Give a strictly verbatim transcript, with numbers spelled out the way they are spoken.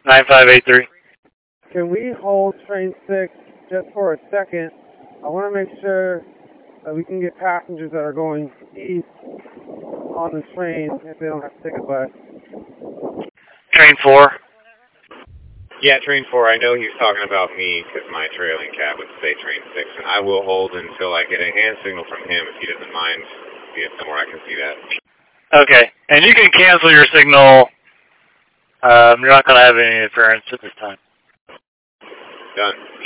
nine five eight three. Can we hold train six just for a second? I want to make sure that we can get passengers that are going east on the train if they don't have to take a bus. Train four. Yeah, train four. I know he was talking about me because my trailing cab would say train six, and I will hold until I get a hand signal from him if he doesn't mind. Be it somewhere I can see that. Okay, and you can cancel your signal. Um, you're not going to have any interference at this time. Done.